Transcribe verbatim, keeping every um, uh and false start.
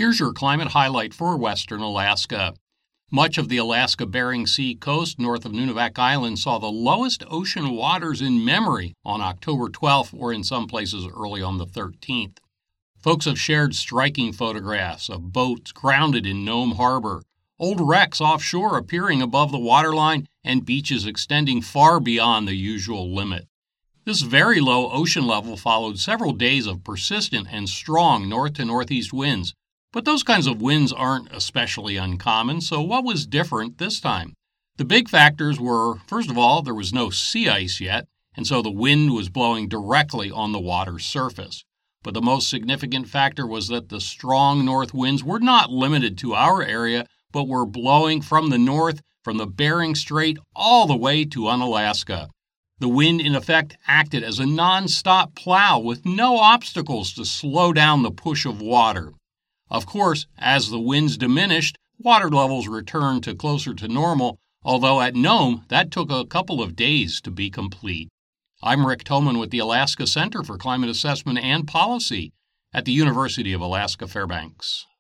Here's your climate highlight for western Alaska. Much of the Alaska-Bering Sea coast north of Nunivak Island saw the lowest ocean waters in memory on October twelfth or in some places early on the thirteenth. Folks have shared striking photographs of boats grounded in Nome Harbor, old wrecks offshore appearing above the waterline, and beaches extending far beyond the usual limit. This very low ocean level followed several days of persistent and strong north to northeast winds. But those kinds of winds aren't especially uncommon, so what was different this time? The big factors were, first of all, there was no sea ice yet, and so the wind was blowing directly on the water's surface. But the most significant factor was that the strong north winds were not limited to our area, but were blowing from the north, from the Bering Strait, all the way to Unalaska. The wind, in effect, acted as a non-stop plow with no obstacles to slow down the push of water. Of course, as the winds diminished, water levels returned to closer to normal, although at Nome, that took a couple of days to be complete. I'm Rick Thoman with the Alaska Center for Climate Assessment and Policy at the University of Alaska Fairbanks.